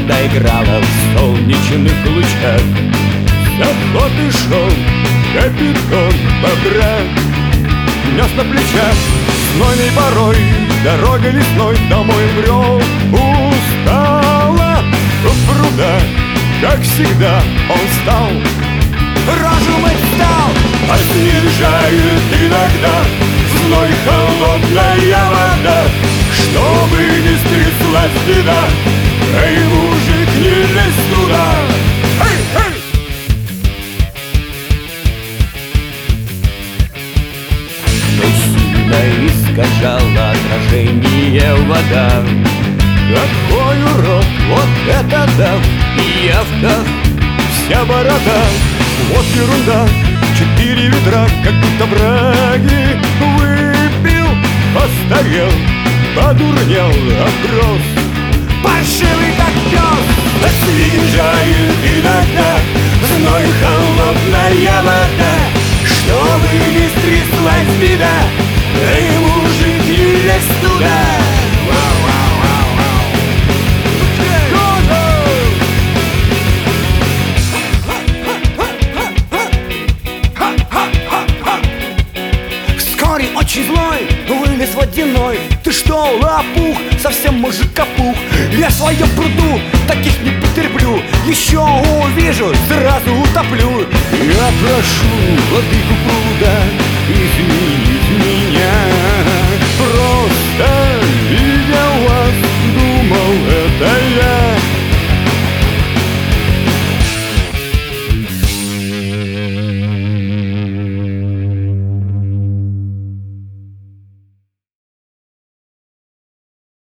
природа играла в солнечных лучах. С охоты шел капитан бобра, нес на плечах знойной порой дорога лесной домой брел. Устала в пруда, как всегда он встал, рожу мыть стал. Освежает иногда зной холодная вода, чтобы не стряслась беда, эй, мужик, не лезь туда. Эй, эй! Сильно искажала отражение вода. Какой урод, вот это да! И явка, вся борода. Вот ерунда, 4 ведра, как будто браги. Выпил, постарел, подурнел, оброс, паршивый как пес. Освежает иногда зной холодная вода, чтобы не стряслась беда, эй, мужик, не лезь туда. Вскоре очень злой вылез водяной. Ты что, лопух, совсем мужик опух? Я в своем пруду таких не потерплю, еще увижу, сразу утоплю. Я прошу владыку пруда изменить меня. Просто видя вас, думал, это я.